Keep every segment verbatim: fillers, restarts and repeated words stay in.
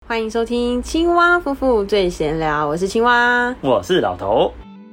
欢迎收听青蛙夫妇最闲聊，我是青蛙， 我是老头。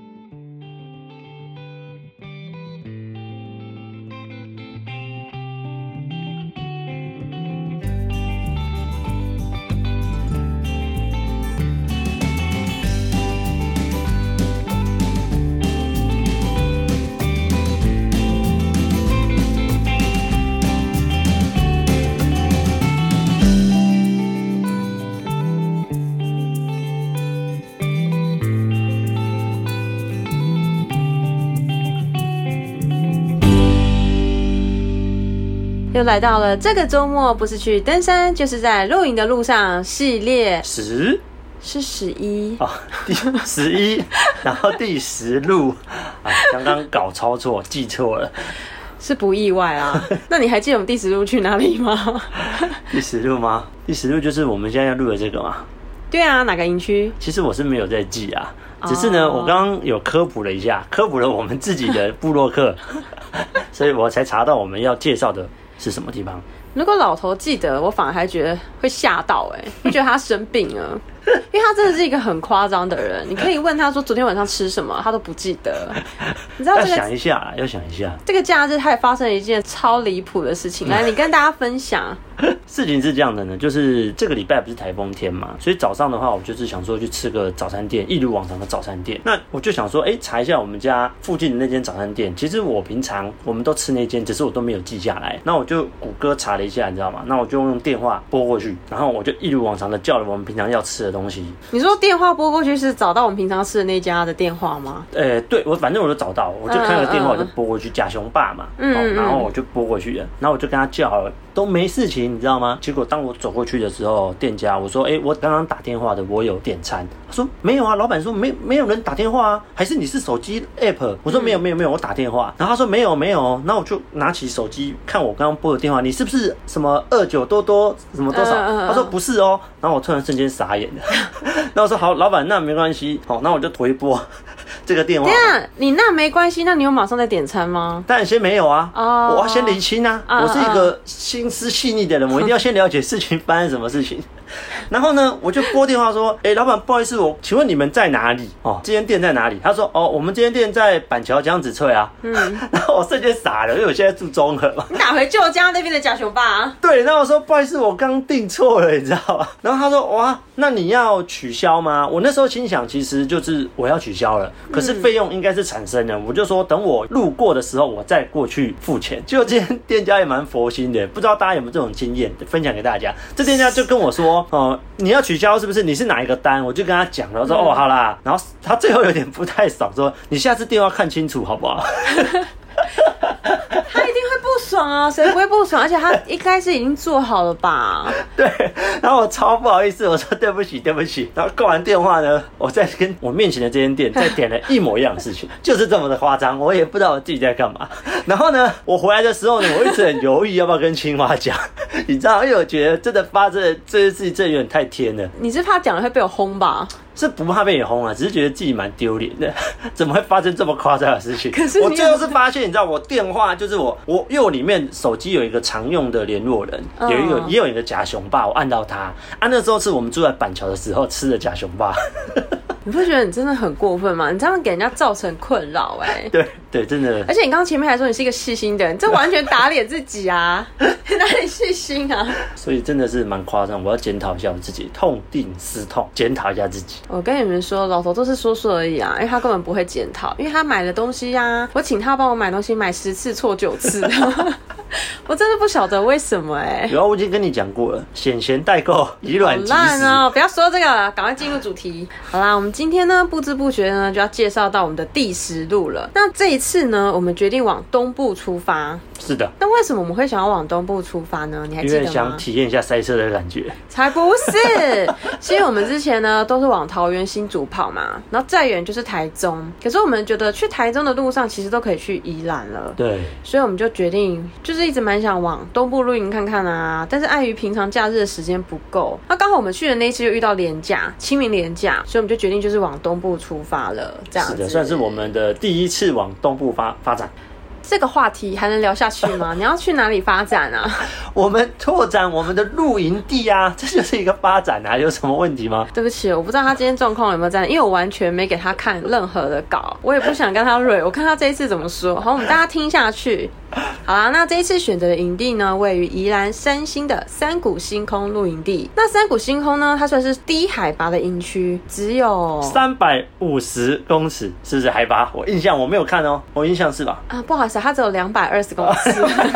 又来到了这个周末，不是去登山，就是在露营的路上系列十是十一哦，第十一，然后第十路啊，刚刚搞抄错，记错了， 是不意外啊。那你还记得我们第十路去哪里吗？ 第十路吗？第十路就是我们现在要录的这个吗？ 对啊，哪个营区？ 其实我是没有在记啊，只是呢， oh. 我刚刚有科普了一下，科普了我们自己的部落客，所以我才查到我们要介绍的是什么地方？ 如果老头记得，我反而还觉得会吓到，哎、欸，会觉得他生病了，因为他真的是一个很夸张的人。你可以问他说昨天晚上吃什么，他都不记得。你知道这个要想一下，要想一下。 这个假日他也发生了一件超离谱的事情，来，你跟大家分享。 事情是这样的呢，就是这个礼拜不是台风天嘛，所以早上的话，我就是想说去吃个早餐店，一如往常的早餐店。那我就想说，哎、欸，查一下我们家附近的那间早餐店。其实我平常我们都吃那间，只是我都没有记下来。那我就谷歌查了一下，你知道吗？那我就用电话拨过去，然后我就一如往常的叫了我们平常要吃的东西。 你说电话拨过去是找到我们平常吃的那家的电话吗？ 呃、欸，对，我反正我就找到，我就看个电话，我就拨过去，假熊爸嘛，嗯、喔，然后我就拨过去了，然后我就跟他叫好了，都没事情，你知道吗？结果当我走过去的时候，店家我说，哎、欸，我刚刚打电话的，我有点餐。他说没有啊，老板说没没有人打电话啊，还是你是手机 app？ 我说没有没有没有，我打电话。然后他说没有没有，然后我就拿起手机看我刚刚拨的电话，你是不是什么二九多多什么多少？他说不是哦，然后我突然瞬间傻眼了。那我说好，老板那没关系，好，那我就回拨这个电话。 对啊，你那没关系，那你有马上在点餐吗？ 当然先没有啊， oh, 我要先厘清啊， uh, uh, 我是一个心思细腻的人，我一定要先了解事情发生什么事情。然后呢，我就拨电话说，哎、欸，老板，不好意思，我请问你们在哪里？哦，这间店在哪里？他说，哦，我们这间店在板桥江子翠啊。嗯，然后我瞬间傻了，因为我现在住中和嘛。 你打回旧家那边的假熊爸啊？ 对，然后我说，不好意思，我刚订错了，你知道吗？然后他说，哇，那你要取消吗？我那时候心想，其实就是我要取消了，可是费用应该是产生了，我就说等我路过的时候，我再过去付钱。结果这间店家也蛮佛心的，不知道大家有没有这种经验，分享给大家。这店家就跟我说，哦、呃，你要取消是不是？你是哪一个单？我就跟他讲了，我说、嗯、哦，好啦。然后他最后有点不太爽，说你下次电话看清楚好不好？ 他一定会不爽啊，谁不会不爽？而且他一开始已经做好了吧？ 对，然后我超不好意思，我说对不起，对不起。然后挂完电话呢，我再跟我面前的这间店再点了一模一样的事情，就是这么的夸张，我也不知道我自己在干嘛。然后呢，我回来的时候呢，我一直很犹豫要不要跟青蛙讲，你知道，因为我觉得真的发生这件事情，真的有点太天了。 你是怕讲了会被我轰吧？ 是不怕被你轰啊，只是觉得自己蛮丢脸的，怎么会发生这么夸张的事情？ 可是我最后是发现，你知道，我电话就是我我因为我里面手机有一个常用的联络人，有一个、嗯、也有一个假熊爸，我按到他啊，那时候是我们住在板桥的时候吃的假熊爸。 你不觉得你真的很过分吗？你这样给人家造成困扰哎。 对对，真的。 而且你刚刚前面还说你是一个细心的人，这完全打脸自己啊！哪里细心啊？ 所以真的是蛮夸张，我要检讨一下我自己，痛定思痛，检讨一下自己。 我跟你们说，老头都是说说而已啊，因为他根本不会检讨，因为他买的东西啊，我请他帮我买东西，买十次错九次。我真的不晓得为什么哎、欸。 有啊，我已经跟你讲过了，显贤代购，以卵击石。 好烂哦！不要说这个了，赶快进入主题。好啦，我们今天呢，不知不觉呢就要介绍到我们的第十路了。那这一次呢，我们决定往东部出发。 是的。 那为什么我们会想要往东部出发呢？你还记得吗？ 因为想体验一下塞车的感觉。 才不是！其实我们之前呢都是往桃园新竹跑嘛，然后再远就是台中。可是我们觉得去台中的路上其实都可以去宜兰了。 对。所以我们就决定，就是一直蛮想往东部露营看看啊。但是碍于平常假日的时间不够，那刚好我们去的那一次又遇到连假，清明连假，所以我们就决定就是往东部出发了。这样子。 是的，算是我们的第一次往东部发发展。 这个话题还能聊下去吗？你要去哪里发展啊？ 我们拓展我们的露营地啊，这就是一个发展啊，有什么问题吗？ 对不起，我不知道他今天状况有没有在，因为我完全没给他看任何的稿，我也不想跟他蕊，我看他这一次怎么说。好，我们大家听下去。好啦，那这一次选择的营地呢，位于宜兰三星的三股星空露营地。那三股星空呢，它算是低海拔的营区，只有三百五十公尺，是不是海拔？我印象我没有看哦，我印象是吧？ 啊，不好意思，它只有两百二十公尺。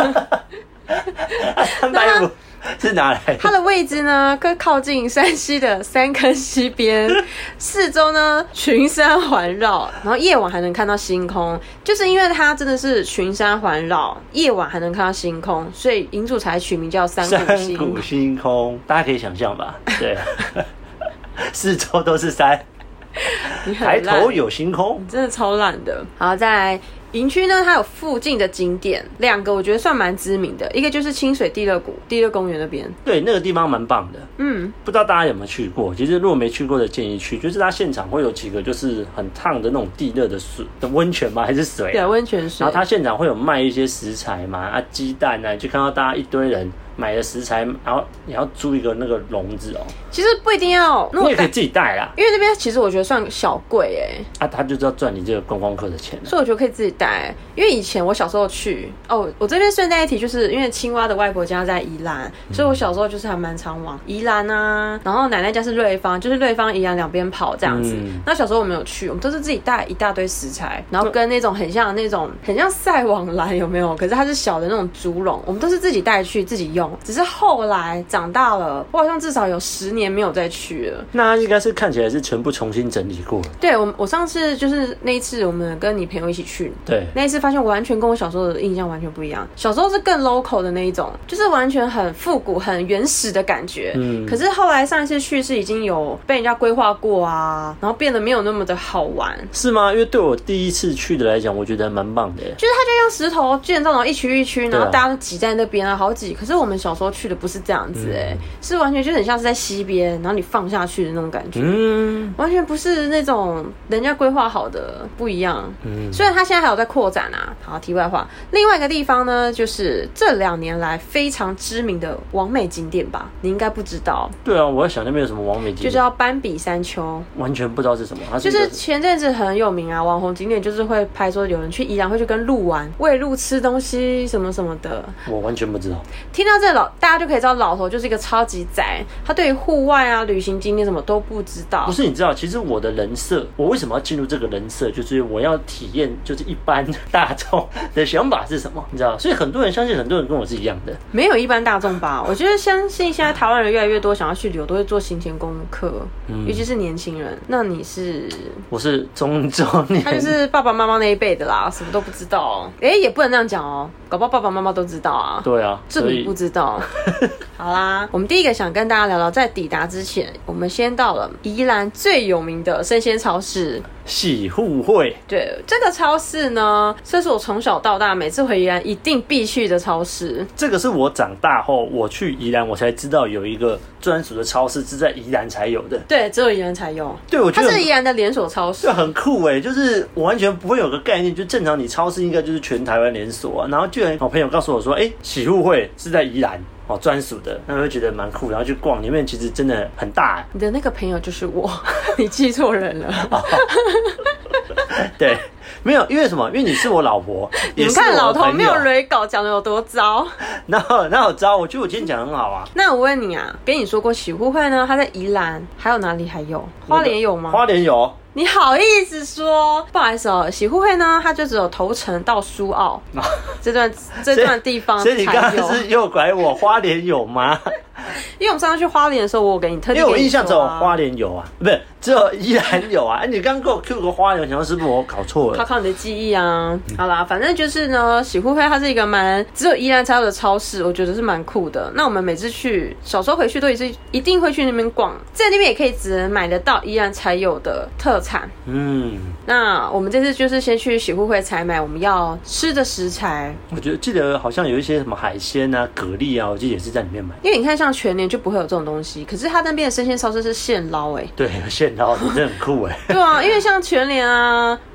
三百五。是哪来的？ 它的位置呢，更靠近山西的三坑西边，四周呢群山环绕，然后夜晚还能看到星空。就是因为它真的是群山环绕，夜晚还能看到星空，所以营主才取名叫三股星。 三股星空，大家可以想象吧？对，四周都是山，抬头有星空， 真的超烂的。好，再来。营区呢，它有附近的景点，两个我觉得算蛮知名的，一个就是清水地热谷地热公园那边， 对，那个地方蛮棒的。嗯，不知道大家有没有去过？其实如果没去过的，建议去，就是它现场会有几个就是很烫的那种地热的水的温泉吗？还是水、啊？ 对，温泉水。 然后它现场会有卖一些食材嘛，啊，鸡蛋啊，你就看到大家一堆人买了食材，然后你要租一个那个笼子哦。 其实不一定要， 你也可以自己带啦。 因为那边其实我觉得算小贵哎、 欸。啊，他就知道赚你这个观光客的钱、啊， 所以我觉得可以自己带。因为以前我小时候去哦，我这边顺带一提，就是因为青蛙的外婆家在宜兰，嗯、所以我小时候就是还蛮常往宜兰啊，然后奶奶家是瑞芳，就是瑞芳宜兰两边跑这样子。嗯、那小时候我没有去，我们都是自己带一大堆食材，然后跟那种很像那种很像赛网蓝有没有？可是它是小的那种竹笼，我们都是自己带去自己用。只是后来长大了，我好像至少有十年没有再去了。 那应该是看起来是全部重新整理过。 对，我我上次就是那一次，我们跟你朋友一起去， 对， 那一次发现完全跟我小时候的印象完全不一样。小时候是更 local 的那一种，就是完全很复古、很原始的感觉。嗯，可是后来上一次去是已经有被人家规划过啊，然后变得没有那么的好玩。 是吗？因为对我第一次去的来讲，我觉得蛮棒的耶。 就是它就用石头建造，然后一区一区，然后大家都挤在那边啊，好挤。可是我们小时候去的不是这样子哎、嗯，是完全就很像是在溪边，然后你放下去的那种感觉。嗯，完全不是那种人家规划好的，不一样。嗯，虽然它现在还有在扩展啊。好，题外话，另外一个地方呢，就是这两年来非常知名的网美景点吧，你应该不知道。 对啊，我在想那边有什么网美景点， 就叫斑比山丘， 完全不知道是什么。它是就是前阵子很有名啊，网红景点就是会拍说有人去宜兰会去跟鹿玩，喂鹿吃东西什么什么的。 我完全不知道。 听到这老大家就可以知道老头就是一个超级宅，他对于户外啊、旅行景点什么都不知道。 不是，你知道，其实我的人设，我为什么要进入这个人设，就是我要体验，就是一般大众的想法是什么，你知道？所以很多人相信，很多人跟我是一样的。 没有一般大众吧？我觉得相信现在台湾人越来越多想要去旅游，都会做行前功课，嗯、尤其是年轻人。那你是？ 我是中中年， 他就是爸爸妈妈那一辈的啦，什么都不知道。哎、欸，也不能这样讲哦，搞不好爸爸妈妈都知道啊。 对啊， 这你不知道。好啦，我们第一个想跟大家聊聊，在抵达之前，我们先到了宜兰最有名的生鲜超市喜互惠。 对，这个超市呢，这是我从小到大每次回宜兰一定必去的超市。 这个是我长大后我去宜兰，我才知道有一个专属的超市是在宜兰才有的。 对，只有宜兰才有。 对，我觉得它是宜兰的连锁超市， 就很酷哎、欸，就是我完全不会有个概念，就正常你超市应该就是全台湾连锁啊，然后居然我朋友告诉我说，哎、欸，喜互惠是在宜兰。哦，专属的，那我会觉得蛮酷，然后去逛，里面其实真的很大。 你的那个朋友就是我，你记错人了。 哦、对，没有，因为什么？因为你是我老婆， 你们看老头没有蕊稿讲的有多糟。 那那有糟？我觉得我今天讲很好啊。 那我问你啊，跟你说过喜互惠呢，它在宜兰，还有哪里还有？花莲有吗？ 花莲有。 你好意思说？不好意思哦，喜互惠呢，它就只有头城到苏澳、哦、这段这段地方才有。 所以你刚刚是又拐我，花莲有吗？ 因为我们上次去花莲的时候，我有给你特地、啊， 因为我印象只有花莲有啊，不是只有宜兰有啊。你刚刚给我 Q 个花莲，我想是不是我搞错了？ 靠靠你的记忆啊！好啦，反正就是呢，喜互惠它是一个蛮只有宜兰才有的超市，我觉得是蛮酷的。那我们每次去，小时候回去都一直一定会去那边逛，在那边也可以只能买得到宜兰才有的特产。嗯，那我们这次就是先去喜互惠采买我们要吃的食材。 我觉得记得好像有一些什么海鲜啊、蛤蜊啊，我记得也是在里面买。 因为你看，像全年就不会有这种东西，可是它那边的生鲜超市是现捞哎、欸。 对，现捞的真的很酷哎、欸。 对啊，因为像全联啊，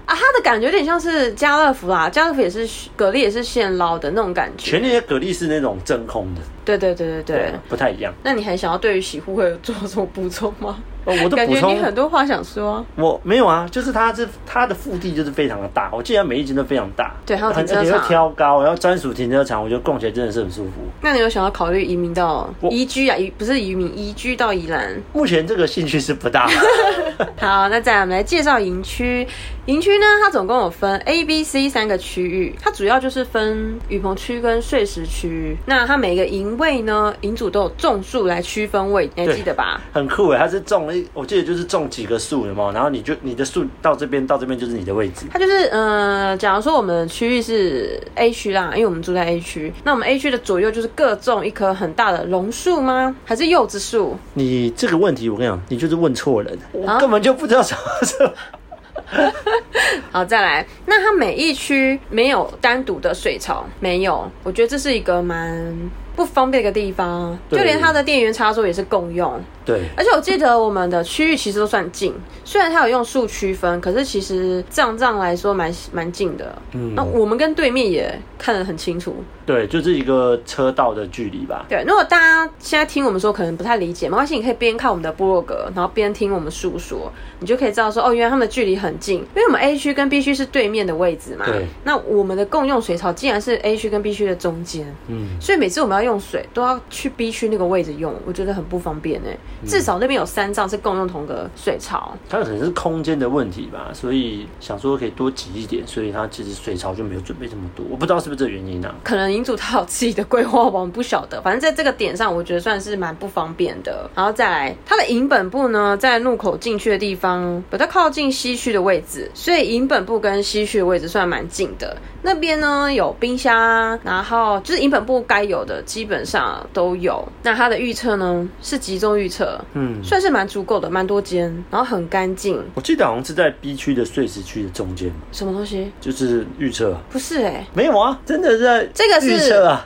啊，它的感觉有点像是家乐福啦，家乐福也是蛤蜊也是现捞的那种感觉。 全年的蛤蜊是那种真空的， 对对对对 对, 对， 不太一样。 那你还想要对于洗护会做什么补充吗？ 哦、我的感补充， 觉你很多话想说。 我没有啊，就是它是它的腹地就是非常的大，我记得每一间都非常大， 对，还有停车场， 而且又挑高，然后专属停车场，我觉得逛起来真的是很舒服。 那你有想要考虑移民到移居啊？移不是移民，移居到宜兰？ 目前这个兴趣是不大。 好，那再来我们来介绍营区。营区呢，它总共有分 A、B、C 三个区域，它主要就是分雨棚区跟睡食区。那它每个营位呢，营主都有种树来区分位，你还记得吧？ 很酷诶，它是种，我记得就是种几个树，有没有？然后你就你的树到这边到这边就是你的位置。 它就是呃，假如说我们的区域是 A 区啦，因为我们住在 A 区，那我们 A 区的左右就是各种一棵很大的榕树吗？还是柚子树？ 你这个问题我跟你讲，你就是问错人，我根本就不知道什么什么。 好，再来，那它每一区没有单独的水槽，没有，我觉得这是一个蛮不方便的一个地方，就连它的电源插座也是共用。 对， 而且我记得我们的区域其实都算近，虽然它有用树区分，可是其实这样这样来说蛮蛮近的。嗯，那我们跟对面也看得很清楚。 对，就是一个车道的距离吧。 对，如果大家现在听我们说可能不太理解，没关系，你可以边看我们的部落格，然后边听我们述说，你就可以知道说，哦，原来他们的距离很近，因为我们 A 区跟 B 区是对面的位置嘛。 对。 那我们的共用水槽竟然是 A 区跟 B 区的中间，嗯，所以每次我们要用水都要去 B 区那个位置用，我觉得很不方便哎、欸。嗯、至少那边有三帐是共用同个水槽， 它可能是空间的问题吧，所以想说可以多挤一点，所以它其实水槽就没有准备这么多，我不知道是不是这个原因啊？ 可能营主他有自己的规划吧，我们不晓得。反正在这个点上，我觉得算是蛮不方便的。然后再来，它的营本部呢，在入口进去的地方比较靠近西区的位置，所以营本部跟西区的位置算蛮近的。那边呢有冰箱，然后就是营本部该有的基本上都有。那它的预测呢是集中预测，嗯，算是蛮足够的，蛮多间，然后很干净。 我记得好像是在 B 区的睡食区的中间。 什么东西？ 就是预测？ 不是哎、欸， 没有啊，真的是在这个是预测啊。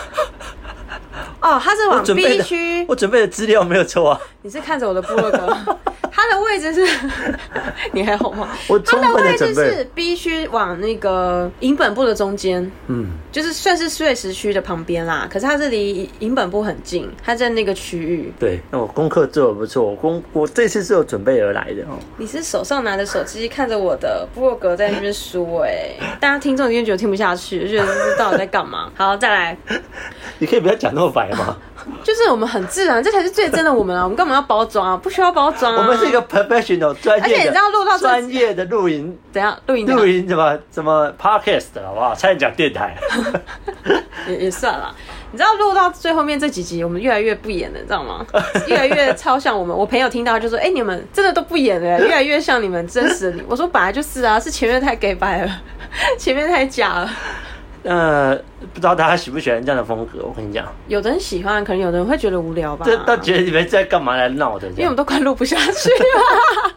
哦，它是往 B 区， 我准备的资料没有错啊。 你是看着我的部落格，它的位置是，你还好吗？ 我充分的准备。它的位置是 B 区往那个营本部的中间，嗯，就是算是睡食区的旁边啦。可是它是离营本部很近，它在那个区域。 对，那我功课做得不错，我功我这次是有准备而来的哦。 你是手上拿着手机看着我的部落格在那边说，哎，大家听众一定觉得听不下去，就觉得这到底在干嘛？好，再来。 你可以不要讲那么白吗？ 就是我们很自然，这才是最真的我们啊！我们干嘛要包装啊？不需要包装啊！ 我们是一个 professional 专业的， 而且你知道录到专业的录音， 怎样录音？ 录音怎么怎么 podcast 好不好？差点讲电台， 也也算了。你知道录到最后面这几集，我们越来越不演了，你知道吗？越来越超像我们。我朋友听到就说：“哎、欸，你们真的都不演了，越来越像你们真实的你。”我说：“本来就是啊，是前面太 gay 白了，前面太假了。” 呃，不知道大家喜不喜欢这样的风格？我跟你讲， 有的人喜欢，可能有的人会觉得无聊吧。 这他觉得你们在干嘛来闹的？ 因为我们都快录不下去了。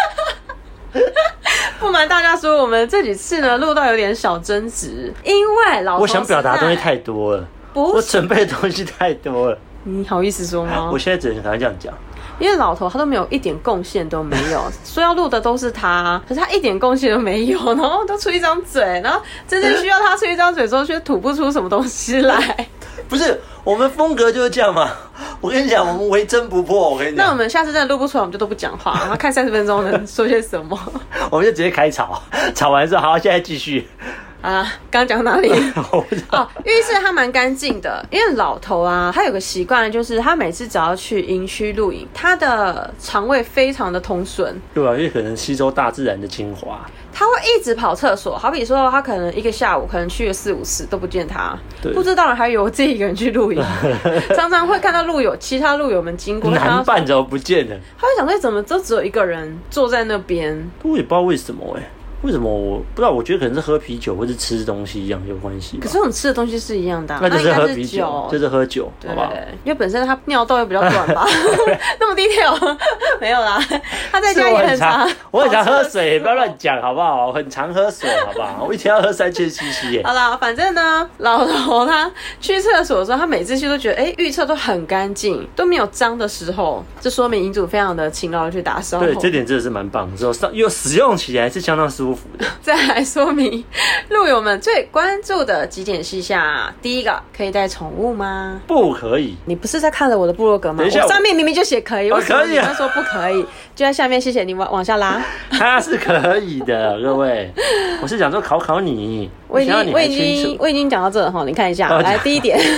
不瞒大家说，我们这几次呢录到有点小争执，因为老头我想表达的东西太多了，我准备的东西太多了。 你好意思说吗？ 我现在只能跟他这样讲。 因为老头他都没有一点贡献都没有，说要录的都是他，可是他一点贡献都没有，然后都出一张嘴，然后真正需要他出一张嘴之后，却吐不出什么东西来。 不是，我们风格就是这样嘛。我跟你讲，我们为真不破。我跟你讲， 那我们下次真的录不出来，我们就都不讲话，然后看三十分钟能说些什么。 我们就直接开吵，吵完之后，好，现在继续。 啊，刚刚讲到哪里？哦，浴室它蛮干净的，因为老头啊，他有个习惯，就是他每次只要去营区露营，他的肠胃非常的通顺。 对啊，因为可能吸收大自然的精华。 他会一直跑厕所，好比说他可能一个下午可能去了四五次都不见他，不知道人还以为我自己一个人去露营，常常会看到路友其他路友们经过， 男伴怎么不见了？ 他会想说怎么都只有一个人坐在那边， 我也不知道为什么哎、欸。为什么我不知道？我觉得可能是喝啤酒或是吃东西一样有关系。 可是我们吃的东西是一样的、啊， 那就是喝啤酒，就是喝酒，好不好？ 因为本身他尿道又比较短吧，那么detail没有啦。他在家也很常， 我很常喝水，不要乱讲好不好？我很常喝水，好不好？我一天要喝三千 C C 耶。 好啦，反正呢，老头他去厕所的时候，他每次去都觉得，哎、欸，浴厕都很干净，都没有脏的时候，这说明营主非常的勤劳的去打扫。 对，这点真的是蛮棒的。之后上又使用起来是相当舒舒服的。 再来说明路友们最关注的几点事项。第一个，可以带宠物吗？ 不可以。 你不是在看了我的部落格吗？我上面明明就写可以，为什么你要说不可以？就在下面，谢谢你往往下拉。 它是可以的，各位。我是想说考考你， 我已经我已经我已经讲到这了哈，你看一下，来第一点。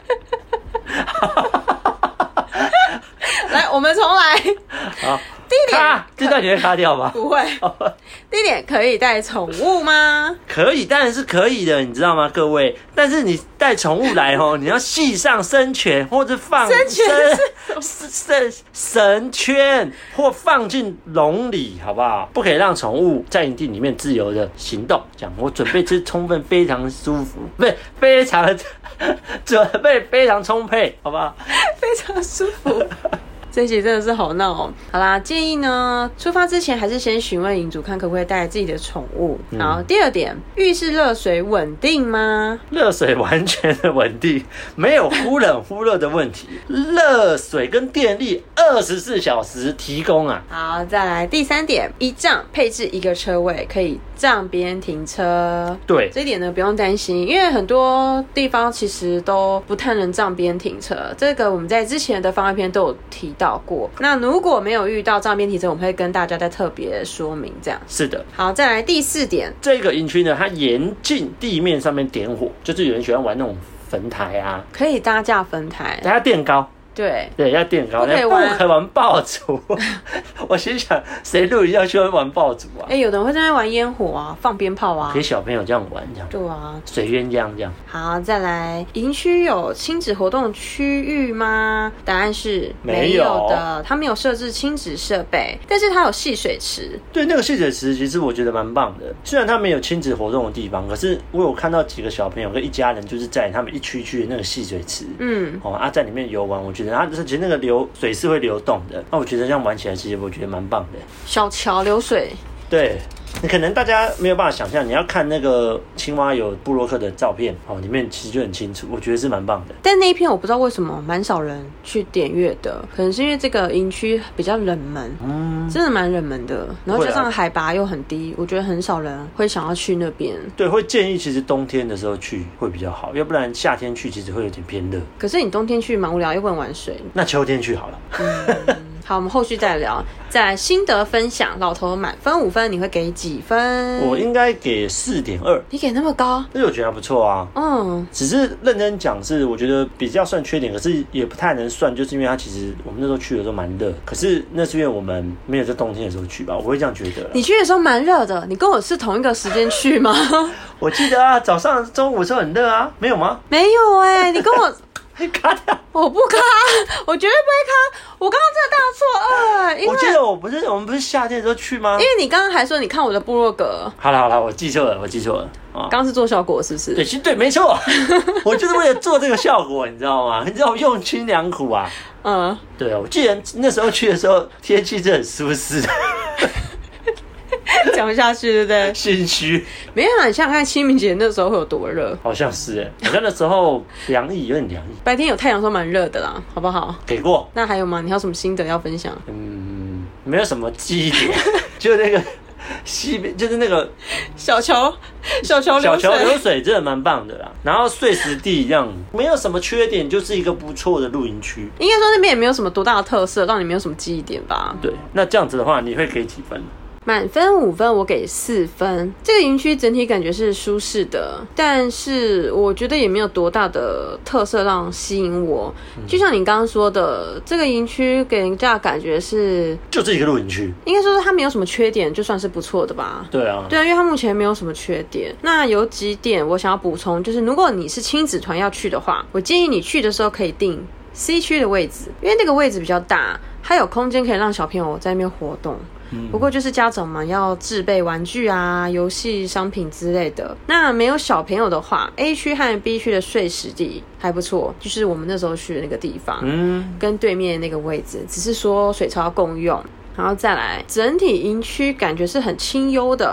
来，我们重来。 好。 第一点， 这段你会卡掉吗？ 不会。第一点，可以带宠物吗？ 可以，当然是可以的，你知道吗，各位？但是你带宠物来哦，你要系上绳圈或者放绳圈绳绳圈或放进笼里，好不好？不可以让宠物在营地里面自由的行动。这样，我准备是充分，非常舒服，不是非常准备非常充沛，好不好？ 非常舒服。这一集真的是好闹哦！好啦，建议呢，出发之前还是先询问营主看可不可以带自己的宠物。嗯、然后第二点，浴室热水稳定吗？ 热水完全的稳定，没有忽冷忽热的问题。热水跟电力二十四小时提供啊！ 好，再来第三点，一帐配置一个车位，可以帐边停车。 对， 这一点呢不用担心，因为很多地方其实都不太能帐边停车。这个我们在之前的番外篇都有提到。过那如果没有遇到帐边停车，我们会跟大家再特别说明。这样是的。 好，再来第四点， 这个营区呢，它沿近地面上面点火，就是有人喜欢玩那种焚台啊， 可以搭架焚台， 它垫高。 对对，要垫高， 不可以玩， 不可以玩爆竹。我心想，谁露营要去玩爆竹啊？ 哎、欸，有的人会在那边玩烟火啊，放鞭炮啊， 给小朋友这样玩，这样。 对啊， 水鸳鸯这样。 好，再来，营区有亲子活动区域吗？答案是没有的，它没有设置亲子设备，但是它有戏水池。 对，那个戏水池其实我觉得蛮棒的，虽然它没有亲子活动的地方，可是我有看到几个小朋友跟一家人就是在他们一区区的那个戏水池，嗯，哦啊，在里面游玩，我觉得。它其实那个流水是会流动的，那我觉得这样玩起来，其实我觉得蛮棒的。 小桥流水， 对，可能大家没有办法想象，你要看那个青蛙有部落客的照片哦，里面其实就很清楚，我觉得是蛮棒的。 但那一篇我不知道为什么蛮少人去点阅的，可能是因为这个营区比较冷门，嗯，真的蛮冷门的，然后加上海拔又很低，我觉得很少人会想要去那边。对， 会建议其实冬天的时候去会比较好，要不然夏天去其实会有点偏热。 可是你冬天去蛮无聊，又不能玩水， 那秋天去好了。 嗯好，我们后续再聊。再来心得分享，老头满分五分，你会给几分？ 我应该给四点二。 你给那么高？ 因为我觉得还不错啊。嗯，只是认真讲是，我觉得比较算缺点，可是也不太能算，就是因为它其实我们那时候去的时候蛮热，可是那是因为我们没有在冬天的时候去吧，我会这样觉得。 你去的时候蛮热的，你跟我是同一个时间去吗？ 我记得啊，早上、中午的时候很热啊，没有吗？ 没有哎、欸，你跟我。 卡掉！ 我不卡，我绝对不会卡。我刚刚真的大错愕，因为我记得我不是我们不是夏天的时候去吗？ 因为你刚刚还说你看我的部落格。 好了好了，我记错了，我记错了。 刚刚是做效果是不是？ 对，其实对，没错。我就是为了做这个效果，你知道吗？你知道我用心良苦啊。嗯，对啊，我记得那时候去的时候天气是很舒适的。 讲不下去，对不对？ 心虚。 没有啊，你想想看清明节那时候会有多热？ 好像是哎，好像那时候凉意，有点凉意。 白天有太阳的时候蛮热的啦，好不好？ 给过。 那还有吗？你还有什么心得要分享？ 嗯，没有什么记忆点，就那个西边，就是那个小桥，小桥流水， 小桥流水真的蛮棒的啦。然后碎石地一样，没有什么缺点，就是一个不错的露营区。 应该说那边也没有什么多大的特色，让你没有什么记忆点吧？ 对，那这样子的话，你会给几分？ 满分五分，我给四分。这个营区整体感觉是舒适的，但是我觉得也没有多大的特色让吸引我。嗯、就像你刚刚说的，这个营区给人家感觉是就是一个露营区， 应该说它没有什么缺点，就算是不错的吧。 对啊， 对啊，因为它目前没有什么缺点。那有几点我想要补充，就是如果你是亲子团要去的话，我建议你去的时候可以订 C 区的位置，因为那个位置比较大，它有空间可以让小朋友在那边活动。不过就是家长们要自备玩具啊、游戏商品之类的。那没有小朋友的话 ，A 区和 B 区的碎石地还不错，就是我们那时候去的那个地方，嗯，跟对面那个位置，只是说水槽共用。然后再来，整体营区感觉是很清幽的，看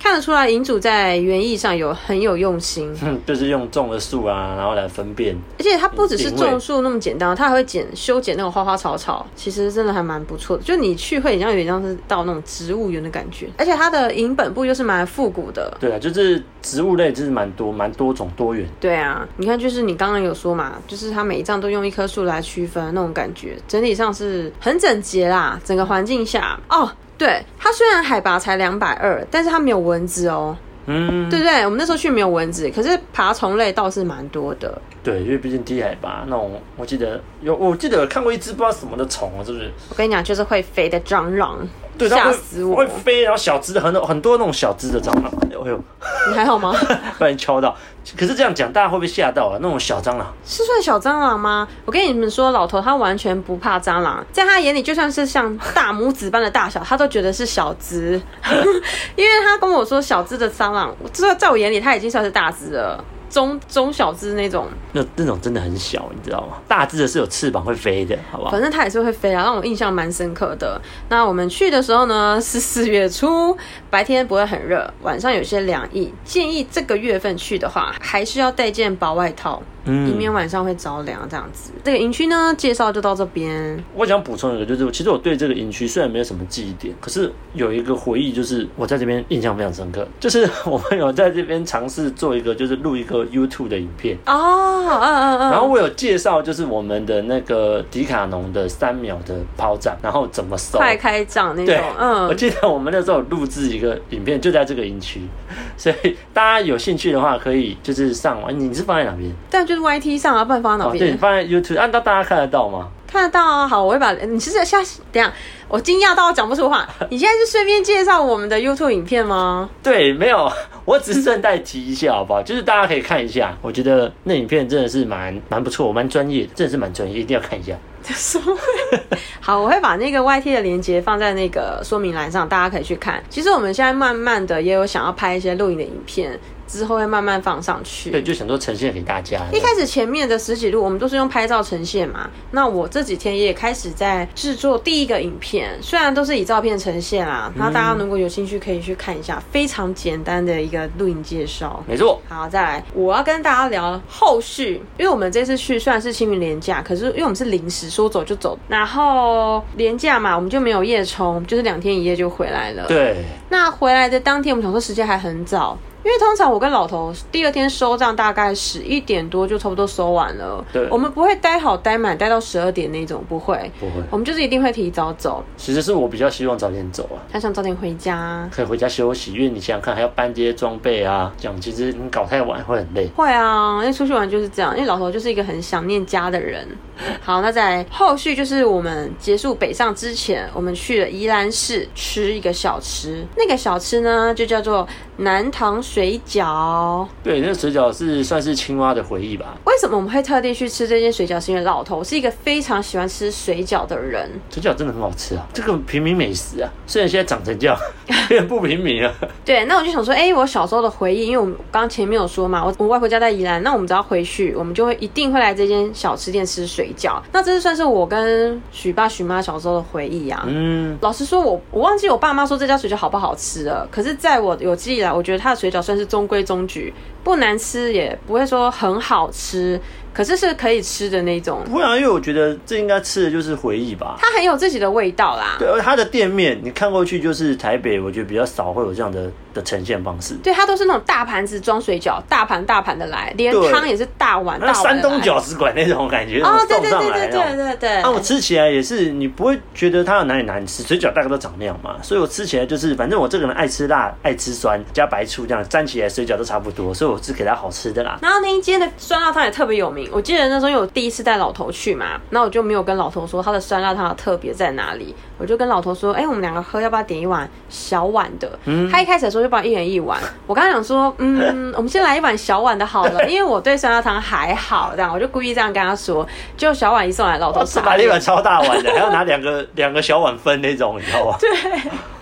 看得出来营主在园艺上有很有用心， 嗯，就是用种的树啊，然后来分辨。 而且它不只是种树那么简单，它还会剪修剪那种花花草草，其实真的还蛮不错的。就你去会像有点像是到那种植物园的感觉，而且它的营本部又是蛮复古的。 对啊，就是植物类就是蛮多蛮多种多元。 对啊，你看就是你刚刚有说嘛，就是它每一张都用一棵树来区分那种感觉，整体上是很整洁啦。整个环境下哦。对，它虽然海拔才两百二，但是它没有蚊子哦。嗯，对不对？我们那时候去没有蚊子，可是爬虫类倒是蛮多的。 对，因为毕竟低海拔那种，我记得有，我记得有看过一只不知道什么的虫啊，是不是？ 我跟你讲，就是会飞的蟑螂。 对， 吓死我！ 会飞，然后小只的很多很多那种小只的蟑螂。哎呦， 你还好吗？ 不然敲到。可是这样讲，大家会不会吓到啊？那种小蟑螂是算小蟑螂吗？我跟你们说，老头他完全不怕蟑螂，在他眼里，就算是像大拇指般的大小，他都觉得是小只。因为他跟我说，小只的蟑螂，这在我眼里，他已经算是大只了。中中小只那种， 那那种真的很小，你知道吗？大只的是有翅膀会飞的，好不好？ 反正它也是会飞啊，让我印象蛮深刻的。那我们去的时候呢，是四月初，白天不会很热，晚上有些凉意。建议这个月份去的话，还是要带件薄外套。嗯，以免晚上会着凉这样子。这个营区呢，介绍就到这边。 我想补充一个，就是其实我对这个营区虽然没有什么记忆点，可是有一个回忆，就是我在这边印象非常深刻，就是我们有在这边尝试做一个，就是录一个 YouTube 的影片哦，嗯嗯嗯，然后我有介绍，就是我们的那个迪卡侬的三秒的抛掌，然后怎么收快开掌那种，嗯， 我记得我们那时候有录制一个影片，就在这个营区，所以大家有兴趣的话，可以就是上网，你是放在哪边？ 但就是 Y T 上啊，不然放在哪边？ 哦，对，你放在 YouTube， 按、啊、到大家看得到吗？ 看得到啊。好，我会把你是下等一下，我惊讶到我讲不出话。你现在是顺便介绍我们的 YouTube 影片吗？ 对，没有，我只是顺带提一下，好不好？就是大家可以看一下，我觉得那影片真的是蛮蛮不错，蛮专业的，真的是蛮专业，一定要看一下。 好，我会把那个 Y T 的连结放在那个说明栏上，大家可以去看。其实我们现在慢慢的也有想要拍一些录影的影片，之后会慢慢放上去。 对，就想说呈现给大家。 一开始前面的十几路我们都是用拍照呈现嘛，那我这几天也开始在制作第一个影片，虽然都是以照片呈现啦，然后大家如果有兴趣可以去看一下，非常简单的一个录影介绍。 没错。 好，再来，我要跟大家聊后续，因为我们这次去虽然是清明连假，可是因为我们是临时说走就走，然后连假嘛，我们就没有夜冲，就是两天一夜就回来了。 对。 那回来的当天，我们想说时间还很早。因为通常我跟老头第二天收账大概十一点多就差不多收完了，对，我们不会待好待满待到十二点那种，不会， 不会， 我们就是一定会提早走。 其实是我比较希望早点走啊， 他想早点回家， 可以回家休息，因为你想想看还要搬这些装备啊，这样其实你搞太晚会很累。 会啊，因为出去玩就是这样，因为老头就是一个很想念家的人。好，那在后续就是我们结束北上之前，我们去了宜兰市吃一个小吃，那个小吃呢就叫做南塘水饺。 对，那个水饺是算是青蛙的回忆吧。 为什么我们会特地去吃这间水饺？是因为老头是一个非常喜欢吃水饺的人。 水饺真的很好吃啊，这个平民美食啊，虽然现在长成这样，有点不平民啊。对， 那我就想说，哎、欸，我小时候的回忆，因为我们刚刚前面有说嘛，我我外婆家在宜兰，那我们只要回去，我们就会一定会来这间小吃店吃水饺。那这是算是我跟许爸许妈小时候的回忆啊。嗯，老实说我，我我忘记我爸妈说这家水饺好不好吃了。可是在我有记忆来，我觉得它的水饺算是中规中矩，不难吃，也不会说很好吃。可是是可以吃的那种。 不会啊，因为我觉得这应该吃的就是回忆吧。 它很有自己的味道啦。 对，而它的店面你看过去就是台北，我觉得比较少会有这样的的呈现方式。 对，它都是那种大盘子装水饺，大盘大盘的来，连汤也是大碗大碗的来。 山东饺子馆那种感觉， 哦，对对对对对对对。 啊，我吃起来也是，你不会觉得它有哪里难吃，水饺大概都长那样嘛，所以我吃起来就是，反正我这个人爱吃辣，爱吃酸，加白醋这样沾起来水饺都差不多，所以我是给它好吃的啦。 然后那一间的酸辣汤也特别有名，我记得那时候有。第一次带老头去嘛，那我就没有跟老头说他的酸辣汤的特别在哪里，我就跟老头说，哎、欸，我们两个喝，要不要点一碗小碗的？嗯，他一开始的时候就帮我一人一碗，我刚刚想说，嗯，我们先来一碗小碗的好了，因为我对酸辣汤还好，这样我就故意这样跟他说，就小碗一送来，老头傻眼， 买了一碗超大碗的，还要拿两个两个小碗分那种，你知道吗？ 对。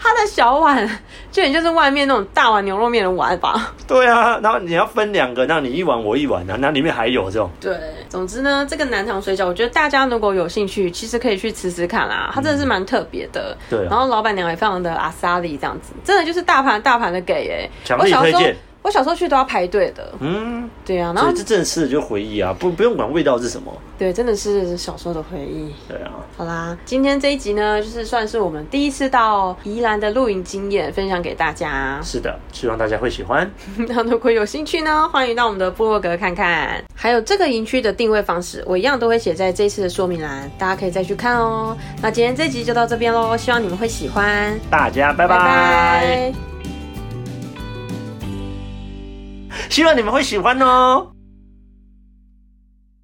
它的小碗就也就是外面那种大碗牛肉面的碗吧。 对啊，然后你要分两个，那你一碗我一碗啊，那里面还有这种。 对，总之呢，这个南塘水饺，我觉得大家如果有兴趣，其实可以去吃吃看啦，它真的是蛮特别的。 对、啊， 然后老板娘也非常的阿萨里这样子，真的就是大盘大盘的给哎、欸， 强力推荐。 我小时候去都要排队的，嗯，对啊，然后这真的是就回忆啊，不不用管味道是什么， 对，真的是小时候的回忆。 对啊， 好啦，今天这一集呢，就是算是我们第一次到宜兰的露营经验，分享给大家。 是的，希望大家会喜欢。 那如果有兴趣呢，欢迎到我们的部落格看看。还有这个营区的定位方式，我一样都会写在这一次的说明栏，大家可以再去看哦。那今天这集就到这边咯，希望你们会喜欢。 大家拜拜。拜拜，希望你们会喜欢哦。